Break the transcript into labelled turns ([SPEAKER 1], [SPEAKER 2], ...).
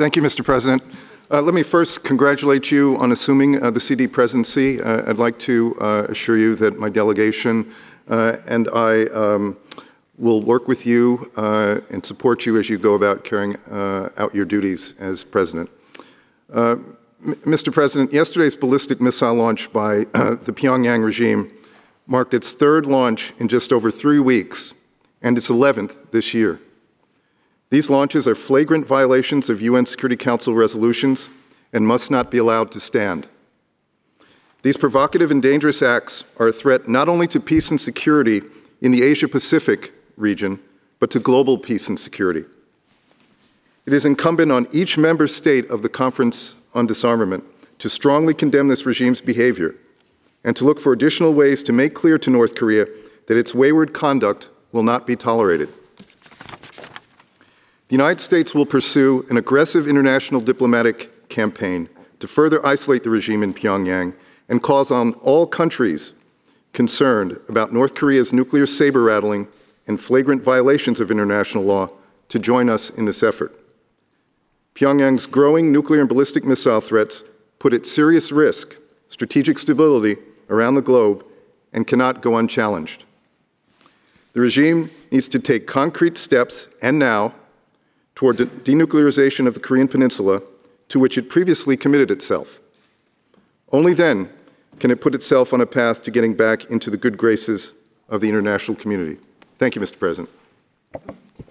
[SPEAKER 1] Thank you, Mr. President. Let me first congratulate you on assuming the CD presidency. I'd like to assure you that my delegation and I will work with you and support you as you go about carrying out your duties as president. Mr. President, yesterday's ballistic missile launch by the Pyongyang regime marked its third launch in just over 3 weeks and its 11th this year. These launches are flagrant violations of UN Security Council resolutions and must not be allowed to stand. These provocative and dangerous acts are a threat not only to peace and security in the Asia-Pacific region, but to global peace and security. It is incumbent on each member state of the Conference on Disarmament to strongly condemn this regime's behavior and to look for additional ways to make clear to North Korea that its wayward conduct will not be tolerated. The United States will pursue an aggressive international diplomatic campaign to further isolate the regime in Pyongyang and calls on all countries concerned about North Korea's nuclear saber-rattling and flagrant violations of international law to join us in this effort. Pyongyang's growing nuclear and ballistic missile threats put at serious risk strategic stability around the globe and cannot go unchallenged. The regime needs to take concrete steps, and now, toward the denuclearization of the Korean Peninsula, to which it previously committed itself. Only then can it put itself on a path to getting back into the good graces of the international community. Thank you, Mr. President.